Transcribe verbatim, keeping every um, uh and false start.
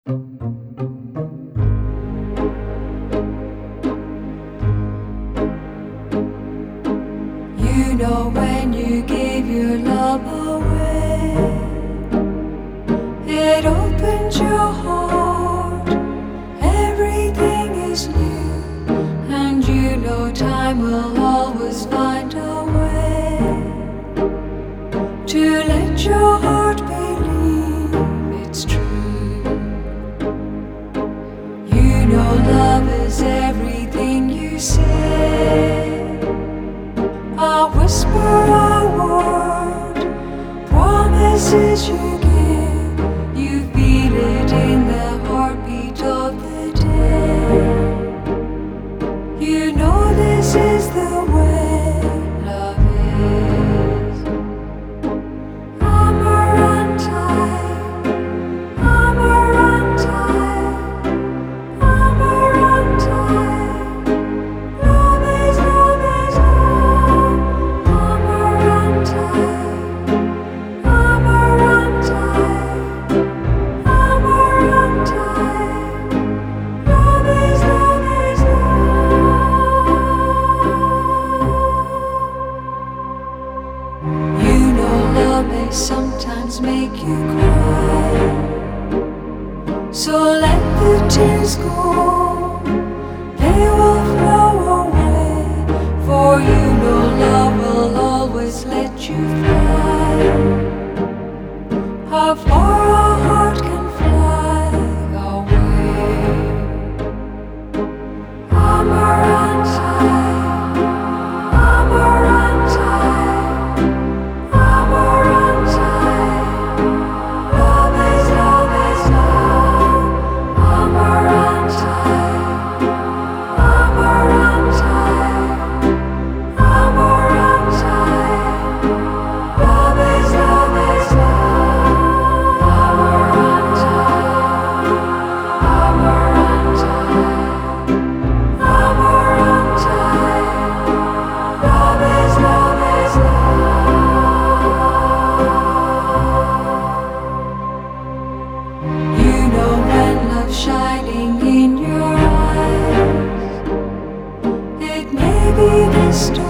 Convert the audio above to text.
You know when you give your love away, it opens your heart, everything is new, and you know time will always find a way to let your heart believe it's true. You know love is everything you say, a whisper, a word, promises you give. You feel it in the heartbeat of the day. You know this is the way love is. Amarante, Amarante, Amarante. Love is, love is love. Amarante, Amarante, Amarante. Love is, love is love. You know love may sometimes make you cry, so let the tears go, they will flow away. For you know love will always let you fly. How far a heart can fly away. Amarante, Amarante, Amarante. Love is, love is love. Amarante, Amarante, Amarante. Love is, love is love. Amarante, Amarante, Amarante. Love is, love is love. You know when love's shining in your eyes, it may be the stars.